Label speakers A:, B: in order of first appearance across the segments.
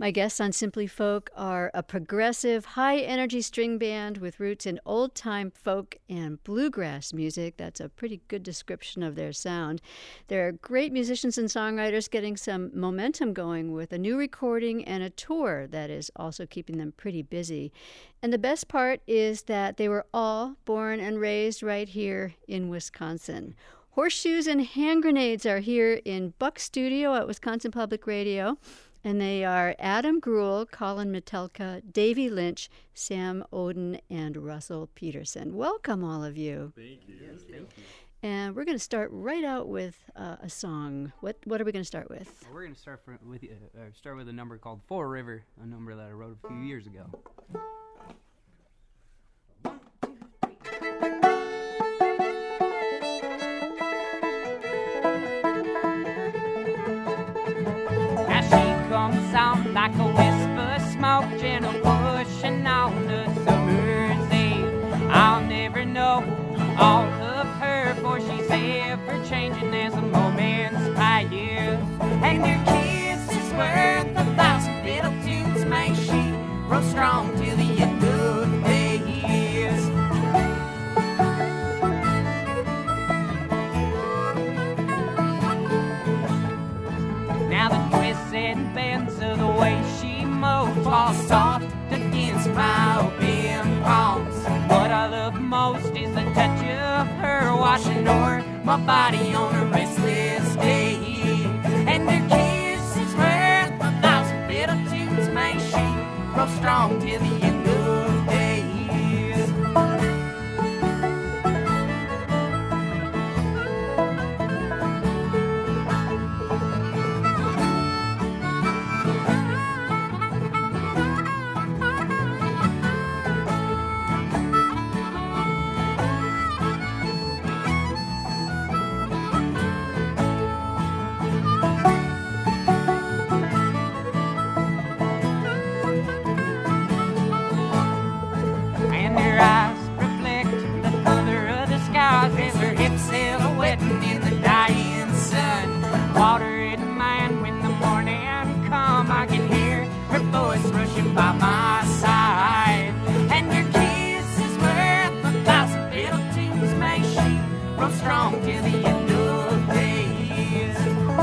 A: My guests on Simply Folk are a progressive, high-energy string band with roots in old-time folk and bluegrass music. That's a pretty good description of their sound. They're great musicians and songwriters getting some momentum going with a new recording and a tour that is also keeping them pretty busy. And the best part is that they were all born and raised right here in Wisconsin. Horseshoes and Hand Grenades are here in Buck Studio at Wisconsin Public Radio. And they are Adam Gruhl, Colin Metelka, Davey Lynch, Sam Oden, and Russell Peterson. Welcome, all of you.
B: Thank you. Yes, thank you.
A: And we're going to start right out with a song. What are we going to start with?
C: We're going to start with a number called Fore River, a number that I wrote a few years ago. Comes out like a wisp of smoke, gentle pushing on the summer's eve. I'll never know all of her, for she's ever changing as the moments pass. And her kiss is worth 1,000 fiddle tunes. May she grow strong till the end of days. Now the twists and bends of the way she moves fall soft against my open palms. What I love most is the touch of her washing o'er my body on a restless day. And her kiss is worth 1,000 fiddle tunes. May she grow strong till the end of days. By my side, and your kiss is worth 1,000 fiddle tunes. May she grow strong till the end of days.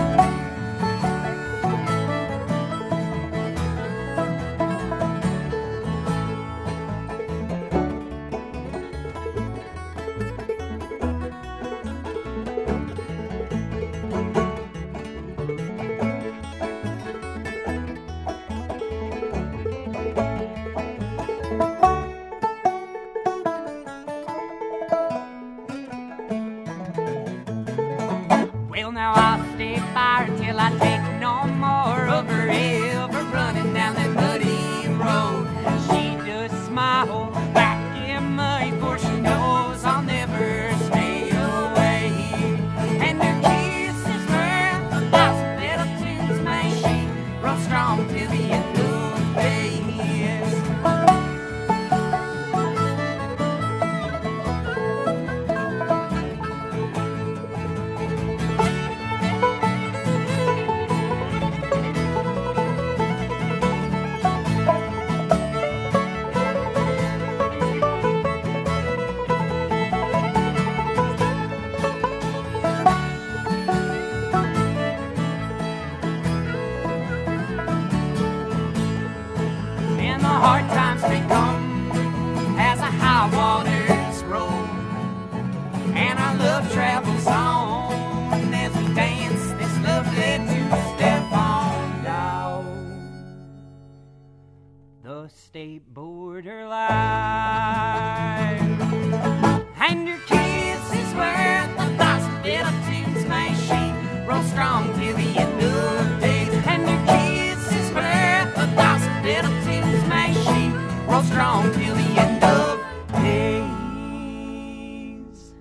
C: Now I'll stay by her till I take no more of her ever running down that muddy road. She does smile back in me, for she knows I'll never stay away. And her kiss is worth 1,000 fiddle tunes. May she grow strong till the end of days. Hard times may come as the high waters roll, and our love travels on as we dance this lovely two-step on down the state borderline. And your kiss is worth 1,000 fiddle tunes. May she grow strong till the end of days. And your kiss is worth 1,000 fiddle tunes. May she grow strong till the end of days.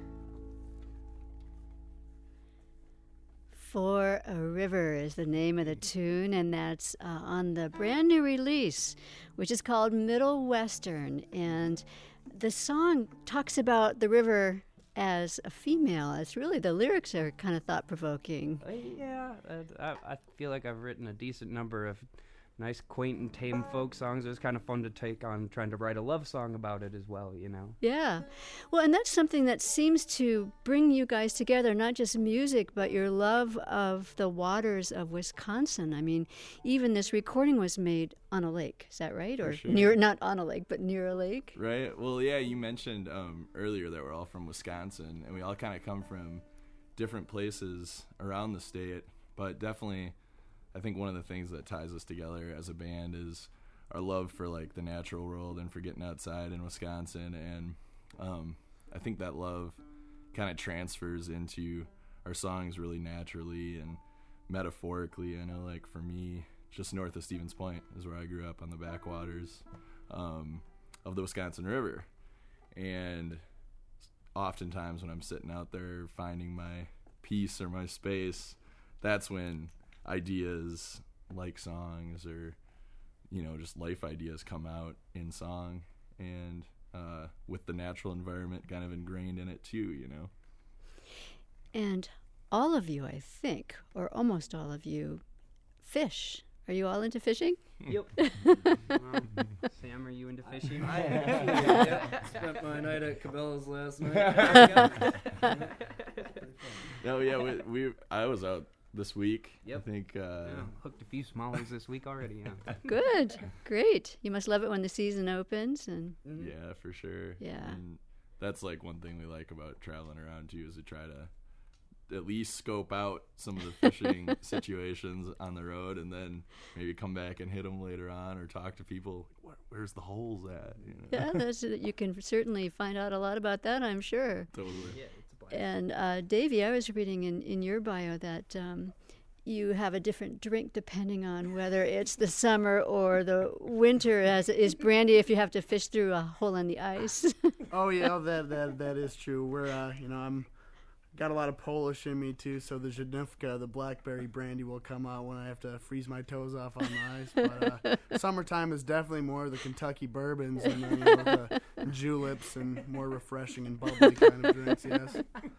A: For a River is the name of the tune, and that's on the brand new release, which is called Middle Western. And the song talks about the river as a female. It's really, the lyrics are kind of thought-provoking.
C: Yeah, I feel like I've written a decent number of
B: nice, quaint and tame folk songs. It was kind of fun to take on trying to write a love song about it as well, you know.
A: Yeah. Well, and that's something that seems to bring you guys together, not just music, but your love of the waters of Wisconsin. I mean, even this recording was made on a lake. Is that right? Or
D: sure.
A: near, not on a lake, but near a lake?
D: Right. Well, yeah, you mentioned earlier that we're all from Wisconsin, and we all kind of come from different places around the state, but definitely I think one of the things that ties us together as a band is our love for like the natural world and for getting outside in Wisconsin, and I think that love kind of transfers into our songs really naturally and metaphorically. I know, like, for me, just north of Stevens Point is where I grew up, on the backwaters of the Wisconsin River, and oftentimes when I'm sitting out there finding my peace or my space, that's when ideas like songs or, you know, just life ideas come out in song, and with the natural environment kind of ingrained in it too, you know. And
A: all of you, I think, or almost all of you, fish. Are you all into fishing?
B: Yep. Sam, are you into fishing?
E: I actually spent my night at Cabela's last night.
D: No, yeah, I was out this week.
B: Yep.
D: I think
B: hooked a few smallies this week already. Yeah.
A: Good, great. You must love it when the season opens, and
D: yeah, for sure.
A: Yeah,
D: and that's like one thing we like about traveling around too, is to try to at least scope out some of the fishing situations on the road, and then maybe come back and hit them later on, or talk to people. Where's the holes at? You know?
A: Yeah, you can certainly find out a lot about that, I'm sure.
D: Totally.
B: Yeah, it's a blast.
A: And Davey, I was reading in your bio that you have a different drink depending on whether it's the summer or the winter, as is brandy if you have to fish through a hole in the ice.
E: Oh yeah, that is true. We're I'm got a lot of Polish in me too, so the Żydówka, the blackberry brandy, will come out when I have to freeze my toes off on the ice. But summertime is definitely more the Kentucky bourbons and the juleps and more refreshing and bubbly kind of drinks. Yes.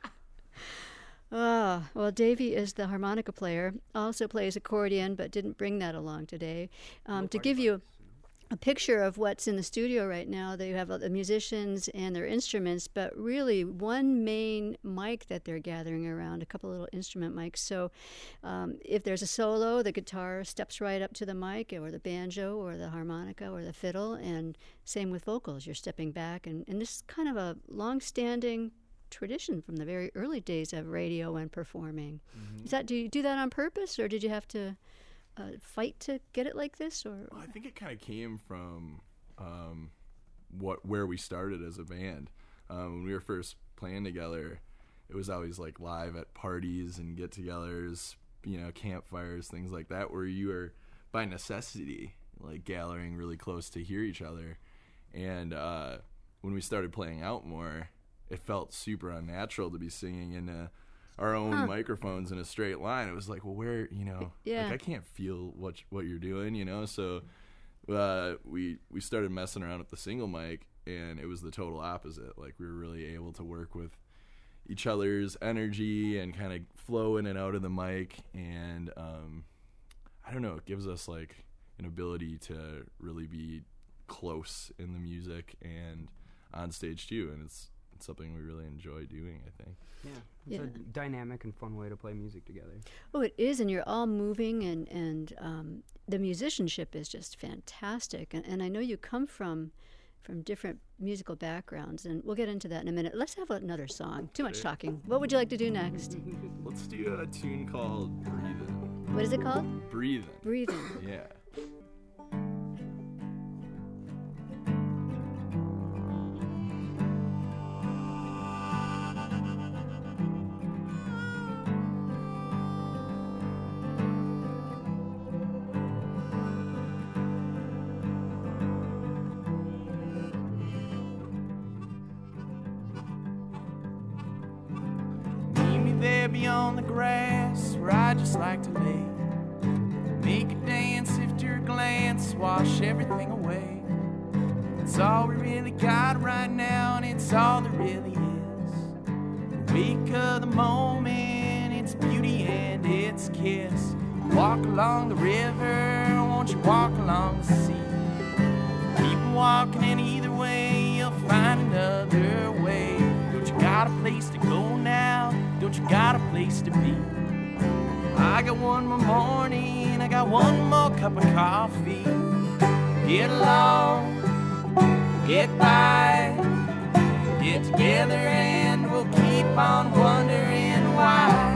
A: Well, Davey is the harmonica player, also plays accordion, but didn't bring that along today. To give you a picture of what's in the studio right now, they have the musicians and their instruments, but really one main mic that they're gathering around, a couple little instrument mics. So if there's a solo, the guitar steps right up to the mic, or the banjo or the harmonica or the fiddle, and same with vocals. You're stepping back, and this is kind of a long-standing tradition from the very early days of radio and performing. Mm-hmm. Do you do that on purpose, or did you have to fight to get it like this? Or
D: I think it kind of came from where we started as a band. When we were first playing together, it was always like live at parties and get-togethers, you know, campfires, things like that, where you were by necessity like gathering really close to hear each other. And when we started playing out more, it felt super unnatural to be singing in our own microphones in a straight line. It was like, well, where, you know, like I can't feel what you're doing, you know. So we started messing around with the single mic, and it was the total opposite. Like, we were really able to work with each other's energy and kind of flow in and out of the mic, and I don't know, it gives us like an ability to really be close in the music and on stage too, and it's something we really enjoy doing, I think.
B: Yeah, it's a dynamic and fun way to play music together.
A: Oh, it is, and you're all moving, and the musicianship is just fantastic. And I know you come from different musical backgrounds, and we'll get into that in a minute. Let's have another song. Too much talking. What would you like to do next?
D: Let's do a tune called Breathin'.
A: What is it called?
D: Breathin'.
A: Breathin'.
D: Yeah.
C: Beyond the grass, where I just like to lay, make a dance, sift your glance, wash everything away. It's all we really got right now, and it's all there really is. The wake of the moment, its beauty and its kiss. walk along the river, won't you walk along the sea? Keep walking, and either way you'll find another way. Don't you got a place to go now? Don't you got a place to be? I got one more morning, I got one more cup of coffee. Get along, get by, get together, and we'll keep on wondering why.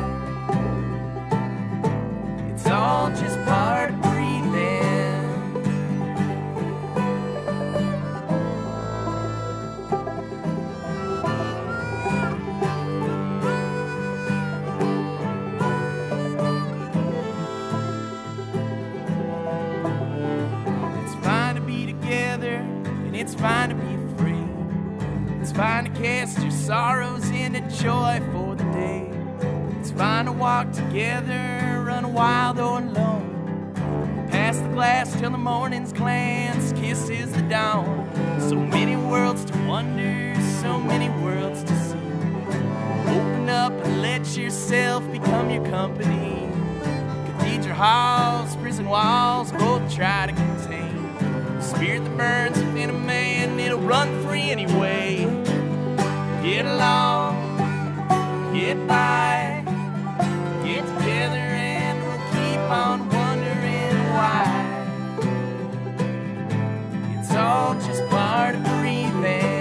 C: It's all just part of breathing. It's fine to be together, and it's fine to be free. It's fine to cast your sorrows into joy for the day. It's fine to walk together, run wild or alone. Pass the glass till the morning's glance kisses the dawn. So many worlds to wonder, so many worlds to see. Open up and let yourself become your company. Cathedral halls, prison walls, both try to contain the spirit that burns within a man. It'll run free anyway. Get along, get by, get together, and we'll keep on wondering why. It's all just part of breathing.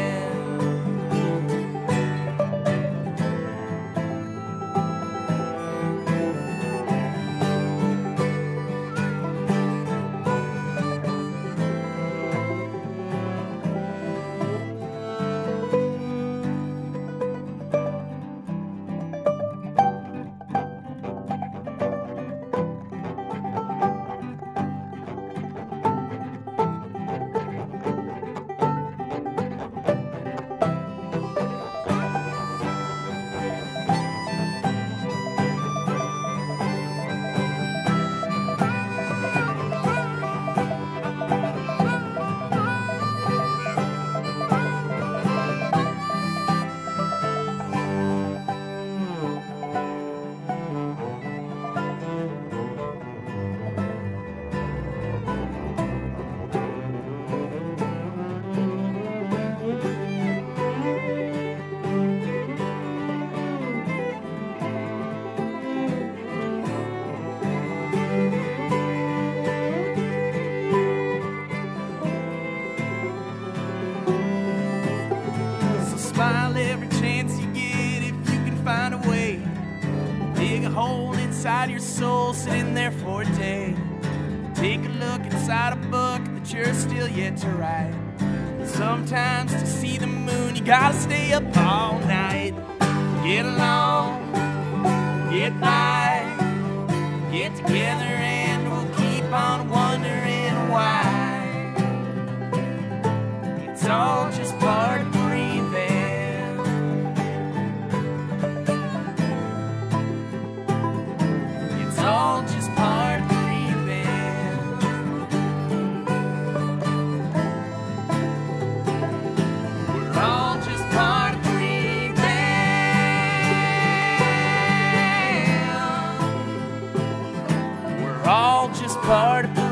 C: Inside your soul, sitting there for a day. Take a look inside a book that you're still yet to write. Sometimes to see the moon, you gotta stay up all night. Get along, get by, get together, and we'll keep on wondering why. It's all just part of breathing. It's all just part of breathing. We're all just part of breathing. We're all just part of breathing.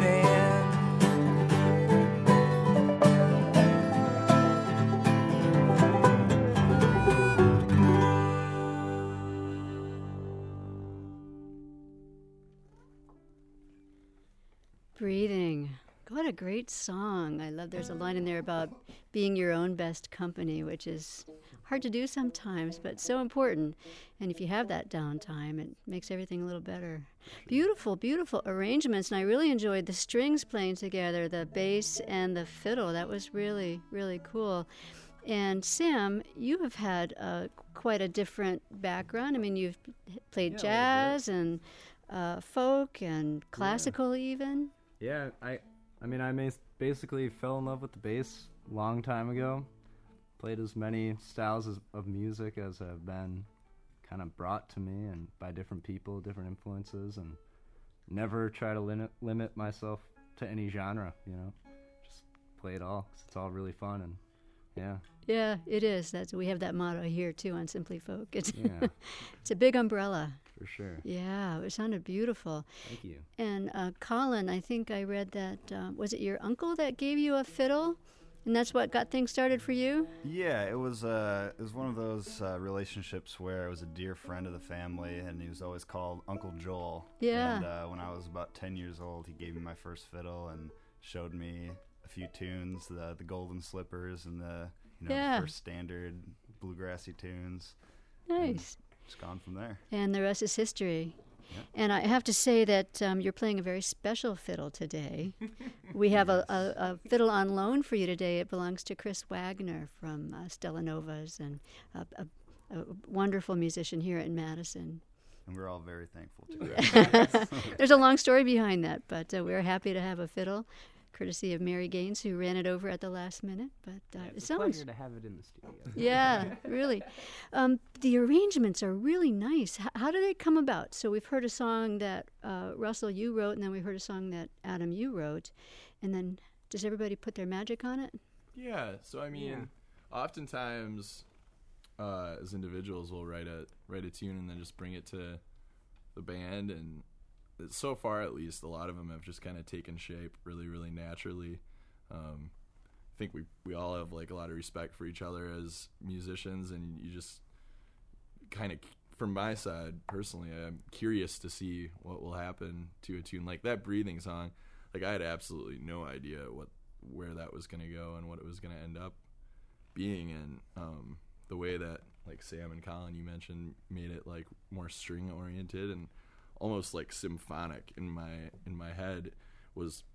A: Breathing. What a great song. I love there's a line in there about being your own best company, which is hard to do sometimes, but so important. And if you have that downtime, it makes everything a little better. Beautiful, beautiful arrangements. And I really enjoyed the strings playing together, the bass and the fiddle. That was really, really cool. And Sam, you have had quite a different background. I mean, you've played jazz and folk and classical even.
F: Yeah, I mean, I basically fell in love with the bass a long time ago. Played as many styles of music as have been kind of brought to me and by different people, different influences, and never try to limit myself to any genre, you know. Just play it all 'cause it's all really fun and yeah.
A: Yeah, it is. We have that motto here too on Simply Folk. It's it's a big umbrella.
F: for sure.
A: Yeah, it sounded beautiful.
B: Thank you.
A: And Colin, I think I read that, was it your uncle that gave you a fiddle? And that's what got things started for you?
G: Yeah, it was one of those relationships where I was a dear friend of the family, and he was always called Uncle Joel.
A: Yeah.
G: And when I was about 10 years old, he gave me my first fiddle and showed me a few tunes, the Golden Slippers and the
A: Yeah.
G: first standard bluegrassy tunes.
A: Nice.
G: Just gone from there.
A: And the rest is history.
G: Yep.
A: And I have to say that you're playing a very special fiddle today. We have a fiddle on loan for you today. It belongs to Chris Wagner from Stella Novas, and a wonderful musician here in Madison.
G: And we're all very thankful to Chris.
A: There's a long story behind that, but we're happy to have a fiddle, courtesy of Mary Gaines, who ran it over at the last minute. But it
B: It's a
A: sounds...
B: pleasure to have it in the studio.
A: Yeah, really. The arrangements are really nice. How do they come about? So we've heard a song that Russell, you wrote, and then we heard a song that Adam, you wrote. And then does everybody put their magic on it?
D: Yeah. So I mean, oftentimes, as individuals, we'll write a tune and then just bring it to the band, and so far at least, a lot of them have just kind of taken shape really, really naturally. I think we all have like a lot of respect for each other as musicians, and you just kind of, from my side personally, I'm curious to see what will happen to a tune like that Breathing song. Like, I had absolutely no idea where that was going to go and what it was going to end up being, and the way that, like, Sam and Colin, you mentioned, made it like more string oriented and almost like symphonic in my head was,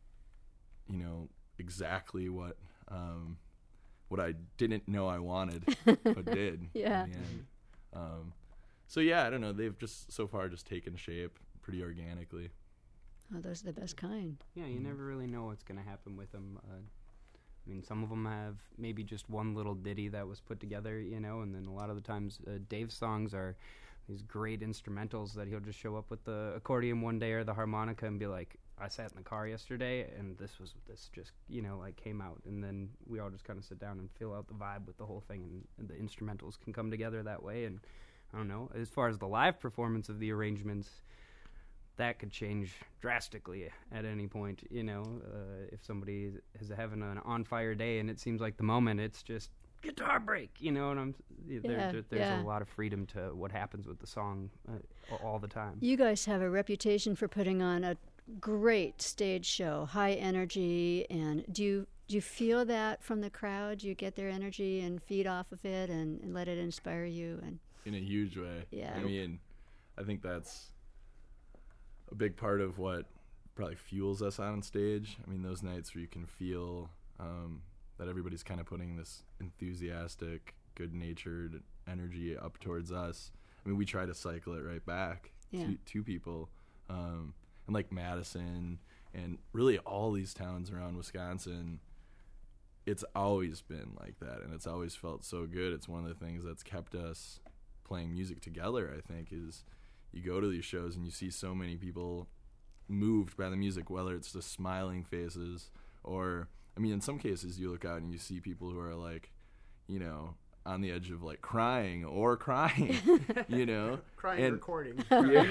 D: exactly what I didn't know I wanted but did.
A: Yeah.
D: In the end. So yeah, I don't know, they've just so far just taken shape pretty organically.
A: Oh, those are the best kind.
B: Yeah, you never really know what's going to happen with them. I mean, some of them have maybe just one little ditty that was put together, and then a lot of the times Dave's songs are these great instrumentals that he'll just show up with the accordion one day or the harmonica and be like, I sat in the car yesterday and this just, came out. And then we all just kind of sit down and feel out the vibe with the whole thing, and the instrumentals can come together that way. And I don't know, as far as the live performance of the arrangements, that could change drastically at any point, if somebody is having an on-fire day and it seems like the moment it's just guitar break, and there's a lot of freedom to what happens with the song all the time.
A: You guys have a reputation for putting on a great stage show, high energy, and do you feel that from the crowd? Do you get their energy and feed off of it and let it inspire you? And
D: in a huge way.
A: Yeah.
D: I mean, I think that's a big part of what probably fuels us on stage. I mean, those nights where you can feel that everybody's kind of putting this enthusiastic, good-natured energy up towards us. I mean, we try to cycle it right back to people. And like Madison and really all these towns around Wisconsin, it's always been like that, and it's always felt so good. It's one of the things that's kept us playing music together, I think, is you go to these shows and you see so many people moved by the music, whether it's just smiling faces or, I mean, in some cases you look out and you see people who are like, on the edge of like crying,
E: Crying and recording.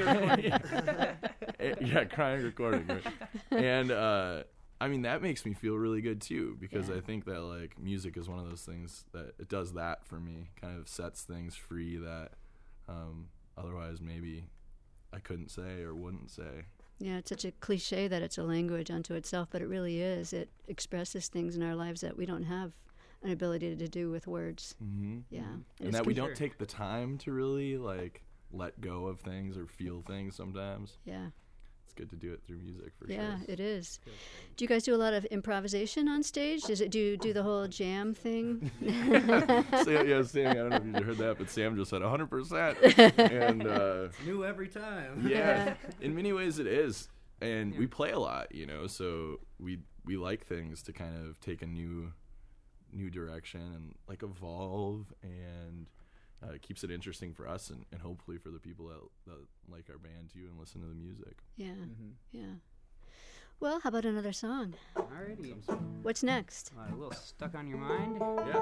D: Yeah, crying, recording. Right? And I mean, that makes me feel really good too, because I think that like music is one of those things that it does that for me, kind of sets things free that otherwise maybe I couldn't say or wouldn't say.
A: yeah, it's such a cliche that it's a language unto itself, but it really is. It expresses things in our lives that we don't have an ability to do with words.
D: Mm-hmm.
A: Yeah.
D: And that we don't take the time to really like let go of things or feel things sometimes.
A: Yeah.
D: It's good to do it through music for sure.
A: Yeah, it is. Do you guys do a lot of improvisation on stage? Do you do the whole jam thing?
D: Sam, I don't know if you heard that, but Sam just said 100%. And
F: New every time.
D: yeah, in many ways it is. And we play a lot, so we like things to kind of take a new direction and like evolve, and it keeps it interesting for us and hopefully for the people that like our band too and listen to the music.
A: Yeah, yeah. Well, how about another song?
B: Alrighty.
A: What's next?
B: A little Stuck on Your Mind.
D: Yeah.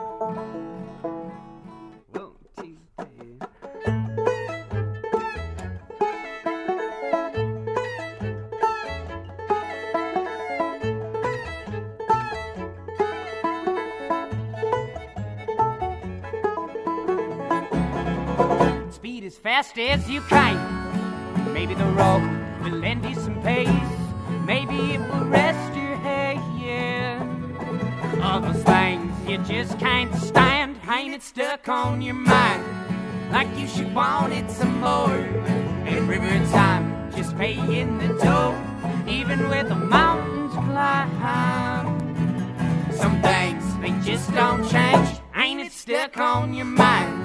B: 1, 2, 3.
C: as fast as you can. Maybe the road will lend you some pace. Maybe it will rest your head. All those things you just can't stand, ain't it stuck on your mind? Like you should want it some more. And river time, just paying the toll, even with the mountains climb. Some things, they just don't change, ain't it stuck on your mind?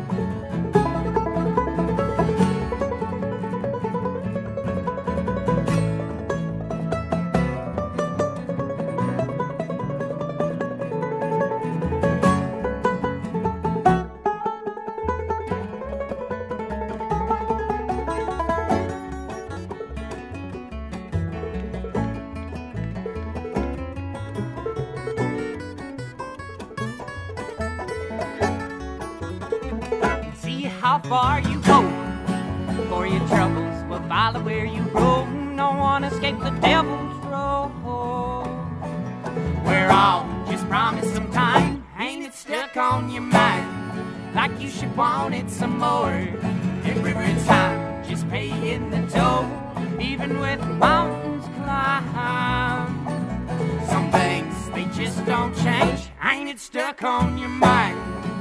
C: How far you go for your troubles will follow where you go. No one escape the devil's road. We're all just promised some time, ain't it stuck on your mind? Like you should want it some more. Every time, just paying the toll, even with mountains climb. Some things, they just don't change, ain't it stuck on your mind?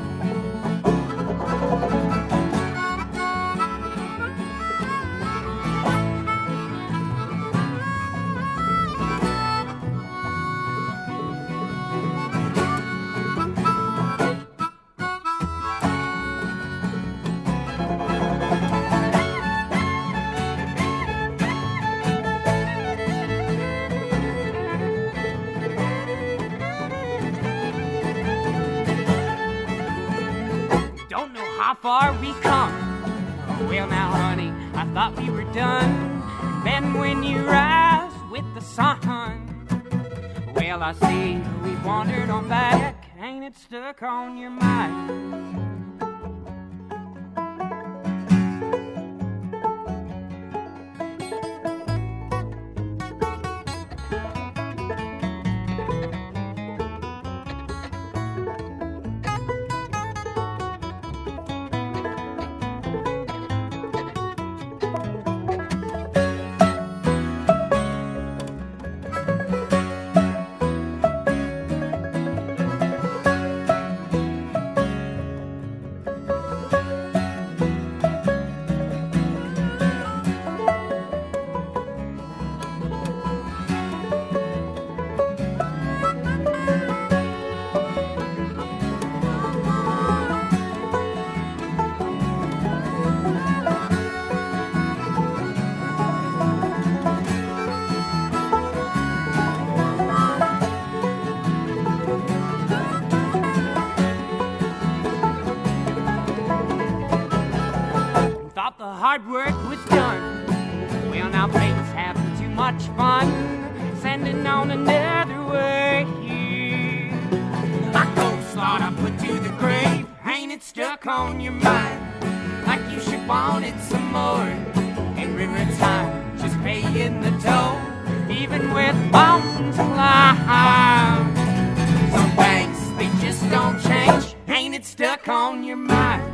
C: How far we come. Well now, honey, I thought we were done. Then when you rise with the sun, well, I see we've wandered on back. Ain't it stuck on your mind? Hard work was done. Well, now Peyton's having too much fun, sending on another way. Like ghost thought I put to the grave, ain't it stuck on your mind? Like you should want it some more. In river time, just paying the toll, even with mountains climb. Some things, they just don't change, ain't it stuck on your mind?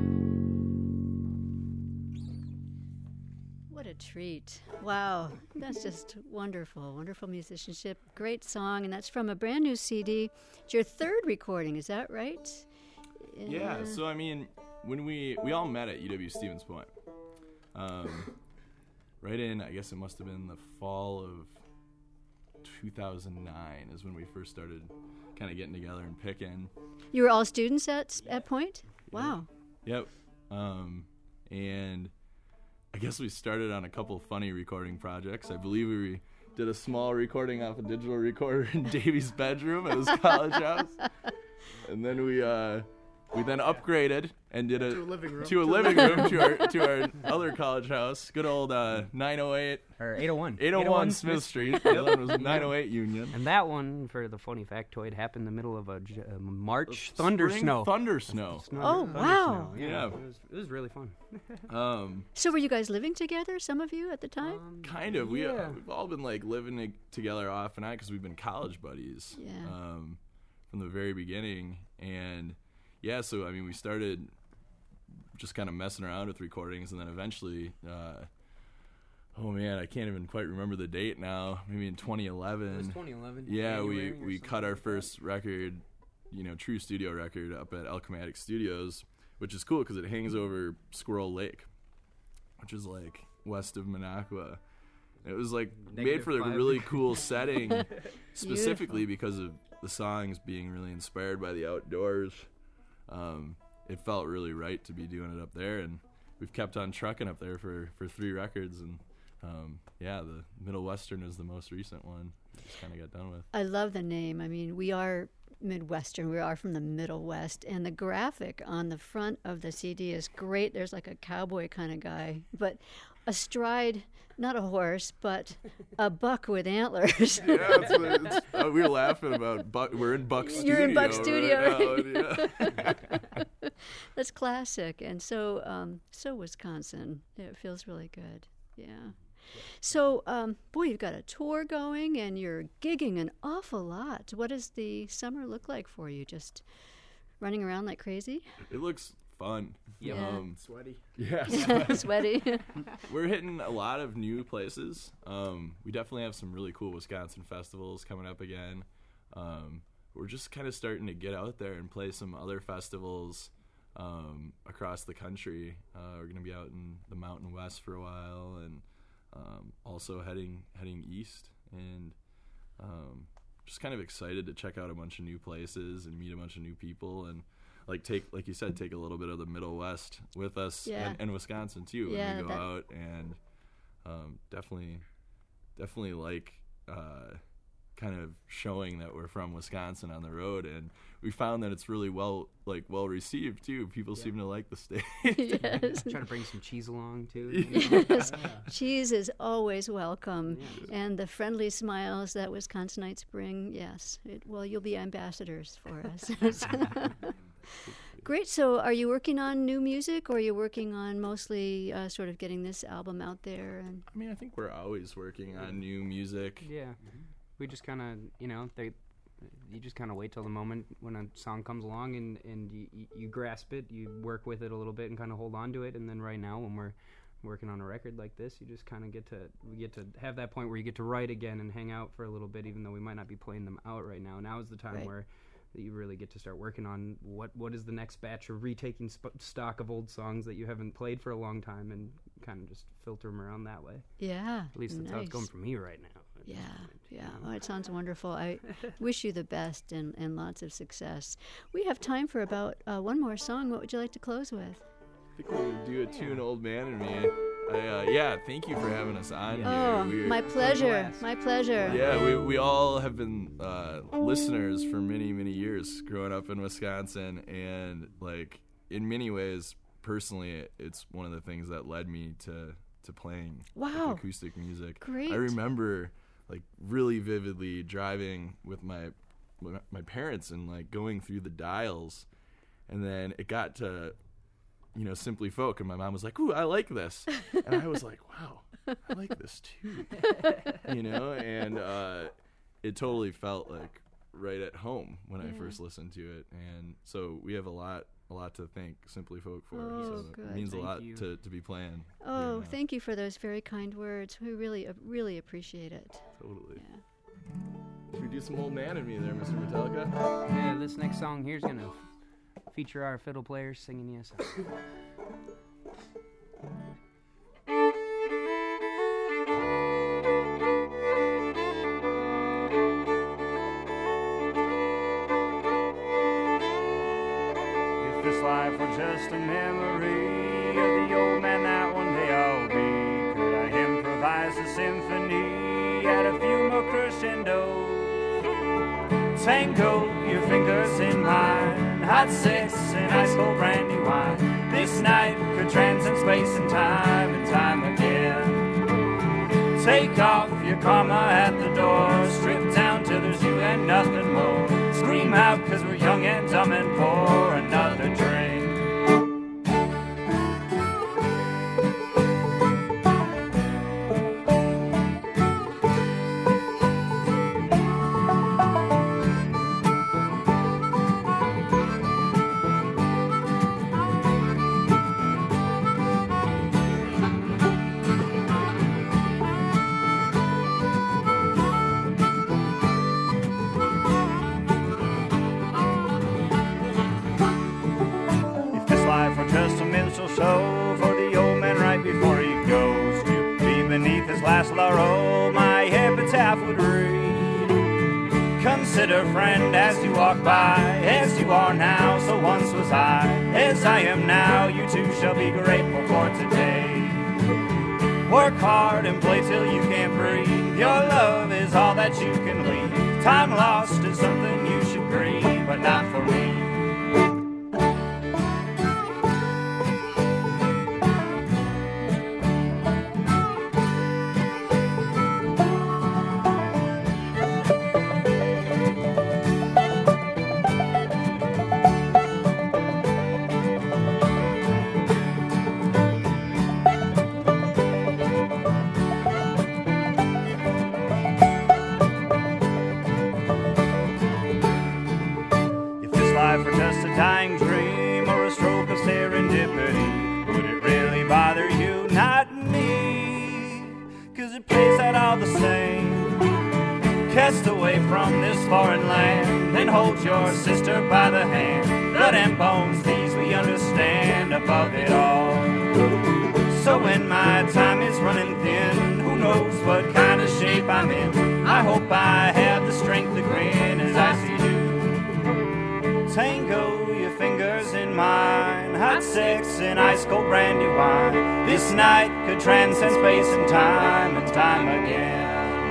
A: What a treat. Wow. That's just wonderful. Wonderful musicianship. Great song. And that's from a brand new CD. It's your third recording. Is that right?
D: Yeah. So, I mean, when we all met at UW Stevens Point. Right in, I guess it must have been the fall of 2009 is when we first started kind of getting together and picking.
A: You were all students at Point? Wow.
D: Yep. And I guess we started on a couple funny recording projects. I believe we did a small recording off a digital recorder in Davey's bedroom at his college house. And then we then upgraded and did
E: to a living room
D: to our other college house. Good old 908
B: or 801.
D: 801 Smith Street. The other one was 908 Union.
B: And that one, for the funny factoid, happened in the middle of a March thunder snow.
D: Thunder snow.
A: Oh, wow.
B: Yeah. It was really fun.
A: So were you guys living together, some of you, at the time?
D: Kind of. We've all been like living together off and on because we've been college buddies from the very beginning. And yeah, so I mean, we started just kind of messing around with recordings, and then eventually, oh man, I can't even quite remember the date now. Maybe in 2011.
B: It was 2011.
D: Yeah,
B: January
D: we
B: or
D: cut our
B: something like that.
D: first record, true studio record up at Alchematic Studios, which is cool because it hangs over Squirrel Lake, which is like west of Minocqua. It was like made for a
B: -5
D: really cool setting, specifically because of the songs being really inspired by the outdoors. It felt really right to be doing it up there, and we've kept on trucking up there for 3 records, and the Middle Western is the most recent one we just kind of got done with.
A: I love the name. I mean, we are Midwestern. We are from the Middle West, and the graphic on the front of the CD is great. There's like a cowboy kind of guy, but astride not a horse, but a buck with antlers.
D: Yeah, that's what we were laughing about. We're in Buck Studio.
A: You're in Buck Studio.
D: Right now, yeah.
A: That's classic, and so Wisconsin. It feels really good. Yeah. So, boy, you've got a tour going, and you're gigging an awful lot. What does the summer look like for you? Just running around like crazy?
D: It looks fun.
A: Yeah.
E: Sweaty.
D: Yeah.
A: Sweaty.
D: We're hitting a lot of new places. We definitely have some really cool Wisconsin festivals coming up again. We're just kind of starting to get out there and play some other festivals across the country. We're going to be out in the Mountain West for a while, and also heading east, and just kind of excited to check out a bunch of new places and meet a bunch of new people, and like you said, take a little bit of the Middle West with us,
A: Yeah.
D: and Wisconsin too when
A: Yeah,
D: we go out, and definitely like kind of showing that we're from Wisconsin on the road, and we found that it's really well received too. People seem to like the state.
A: Yes.
B: Try to bring some cheese along too.
A: Yes. Cheese is always welcome, and the friendly smiles that Wisconsinites bring. Yes, you'll be ambassadors for us. Great. So, are you working on new music, or are you working on mostly sort of getting this album out there? And
D: I mean, I think we're always working on new music.
B: Yeah. We just kind of, you just kind of wait till the moment when a song comes along, and you grasp it, you work with it a little bit and kind of hold on to it. And then right now, when we're working on a record like this, you just kind of get to have that point where you get to write again and hang out for a little bit, even though we might not be playing them out right now. Now is the time
A: Right.
B: where you really get to start working on what is the next batch of retaking stock of old songs that you haven't played for a long time, and kind of just filter them around that way.
A: yeah,
B: At least that's how it's
A: nice.
B: going for me right now. at this
A: Yeah,
B: point,
A: yeah.
B: you know.
A: Oh, it sounds wonderful. I wish you the best and lots of success. We have time for about one more song. What would you like to close with?
D: I think we'll do a tune, Old Man and Me. Thank you for having us on
A: Oh,
D: here.
A: my pleasure. My pleasure.
D: Yeah, we all have been listeners for many, many years growing up in Wisconsin, and like in many ways, personally, it's one of the things that led me to playing
A: Wow.
D: acoustic music.
A: Great.
D: I remember like really vividly driving with my parents and like going through the dials, and then it got to Simply Folk, and my mom was like, "Ooh, I like this," and I was like, "Wow, I like this too," and it totally felt like right at home when I first listened to it, and so we have a lot to thank Simply Folk for.
A: Oh,
D: so
A: good.
D: it means
B: Thank
D: a lot
B: you.
D: to be playing.
A: Oh,
D: here now.
A: thank you for those very kind words. We really appreciate it.
D: Totally.
A: Yeah.
D: Should we do some Old Man and Me there, Mr. Metallica?
B: Yeah, this next song here is going to feature our fiddle players singing you a song.
H: If this life were just a memory of the old man that one day I'll be, could I improvise a symphony at a few more crescendos? Tango your fingers in mine, hot sex and ice cold brandy wine. This night could transcend space and time again. Take off your karma at the door, strip down till there's you and nothing more. Scream out 'cause we're young and dumb and pour another drink. Consider, friend, as you walk by, as you are now, so once was I. As I am now, you too shall be grateful for today. Work hard and play till you can't breathe. Your love is all that you can leave. Time lost is something you should grieve, but not for me. Life or just a dying dream or a stroke of serendipity, would it really bother you? Not me, 'cause it plays out all the same. Cast away from this foreign land, then hold your sister by the hand. Blood and bones, these we understand above it all. So when my time is running thin, who knows what kind of shape I'm in, I hope I have the strength to grin as I see you. Tango your fingers in mine, hot sex and ice cold brandy wine. This night could transcend space and time again.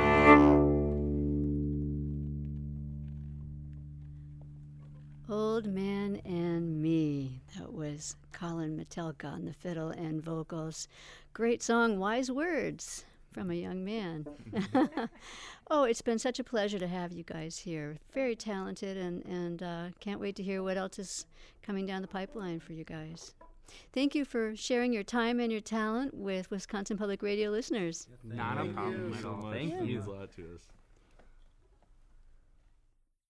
A: Old Man and Me. That was Colin Metelka on the fiddle and vocals. Great song, wise words from a young man. Oh, it's been such a pleasure to have you guys here. Very talented, and can't wait to hear what else is coming down the pipeline for you guys. Thank you for sharing your time and your talent with Wisconsin Public Radio listeners.
B: Not a problem at all. Thank you.
D: It means a lot to us.